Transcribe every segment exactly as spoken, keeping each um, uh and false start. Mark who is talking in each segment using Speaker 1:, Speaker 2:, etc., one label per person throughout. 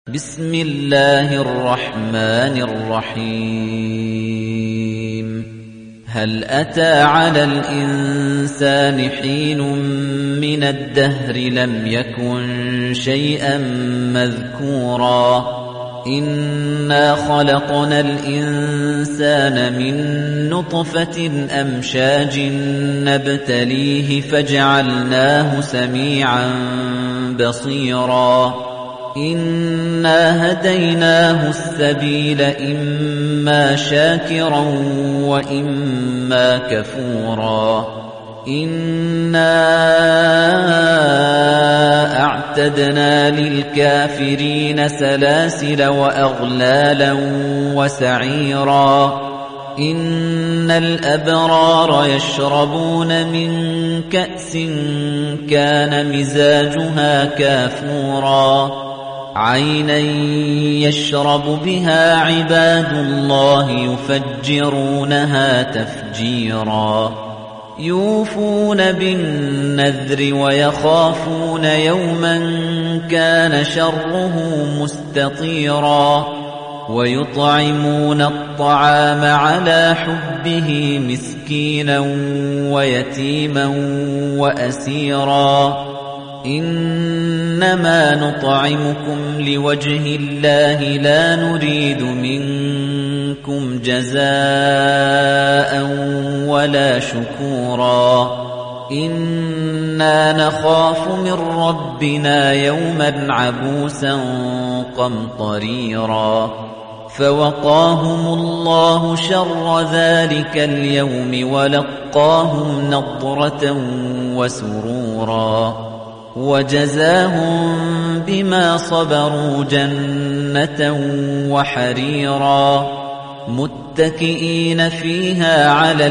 Speaker 1: بسم الله الرحمن الرحيم هل أتى على الإنسان حين من الدهر لم يكن شيئا مذكورا إنا خلقنا الإنسان من نطفة أمشاج نبتليه فجعلناه سميعا بصيرا إنا هديناه السبيل إما شاكرا وإما كفورا إنا أعتدنا للكافرين سلاسل وأغلالا وسعيرا إن الأبرار يشربون من كأس كان مزاجها كافورا عينا يشرب بها عباد الله يفجرونها تفجيرا يوفون بالنذر ويخافون يوما كان شره مستطيرا ويطعمون الطعام على حبه مسكينا ويتيما وأسيرا إنما نطعمكم لوجه الله لا نريد منكم جزاء ولا شكورا إنا نخاف من ربنا يوما عبوسا قمطريرا فوقاهم الله شر ذلك اليوم ولقاهم نضرة وسرورا وجزاهم بما صبروا جنة وحريرا متكئين فيها على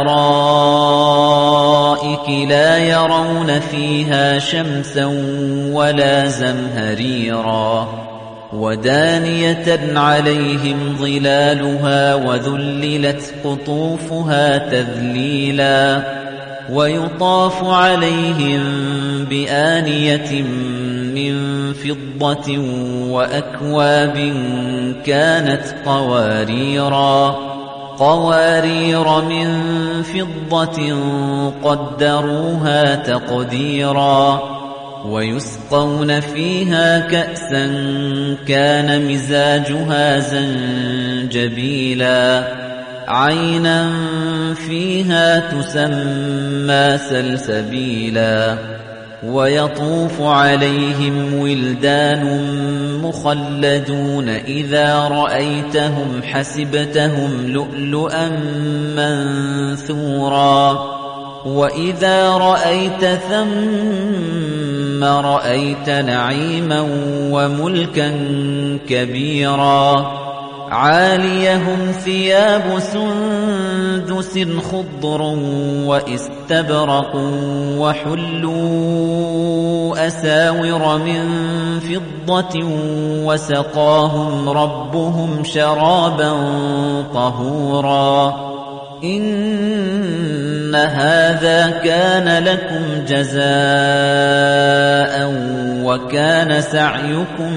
Speaker 1: الأرائك لا يرون فيها شمسا ولا زمهريرا ودانية عليهم ظلالها وذللت قطوفها تذليلا ويطاف عليهم بآنية من فضة وأكواب كانت قواريرا قوارير من فضة قدروها تقديرا ويسقون فيها كأسا كان مزاجها زنجبيلا عينا فيها تسمى سلسبيلا ويطوف عليهم ولدان مخلدون إذا رأيتهم حسبتهم لؤلؤا منثورا وإذا رأيت ثم رأيت نعيما وملكا كبيرا عاليهم ثياب سندس خضر واستبرق وحلوا أساور من فضة وسقاهم ربهم شرابا طهورا إن هذا كان لكم جزاء وكان سعيكم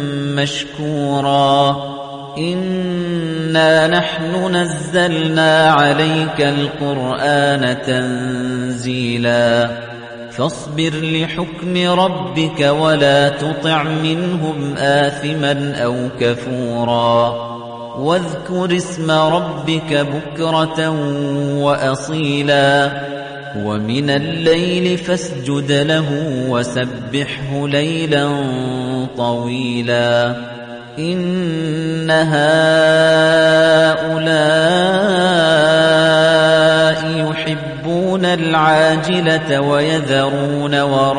Speaker 1: مشكورا إنا نحن نزلنا عليك القرآن تنزيلا فاصبر لحكم ربك ولا تطع منهم آثما أو كفورا واذكر اسم ربك بكرة وأصيلا ومن الليل فاسجد له وسبحه ليلا طويلا إن هؤلاء يحبون العاجلة ويذرون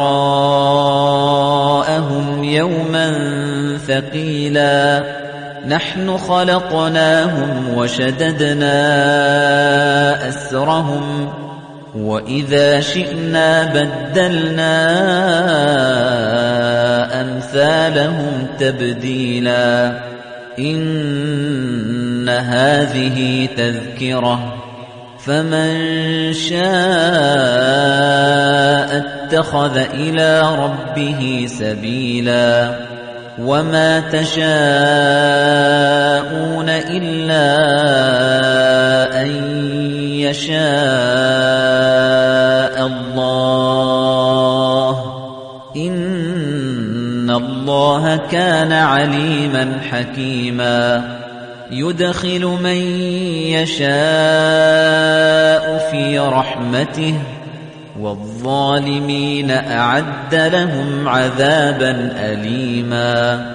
Speaker 1: وراءهم يوما ثقيلا نحن خلقناهم وشددنا أسرهم وإذا شئنا بدلنا أمثالهم تبديلا إن هذه تذكرة فمن شاء اتخذ إلى ربه سبيلا وَمَا تَشَاءُونَ إِلَّا أَن يَشَاءَ اللَّهُ ۚ إِنَّ اللَّهَ كَانَ عَلِيمًا حَكِيمًا يُدْخِلُ مَن يَشَاءُ فِي رَحْمَتِهِ ۚ وَالظَّالِمِينَ أَعَدَّ لَهُمْ عَذَابًا أَلِيمًا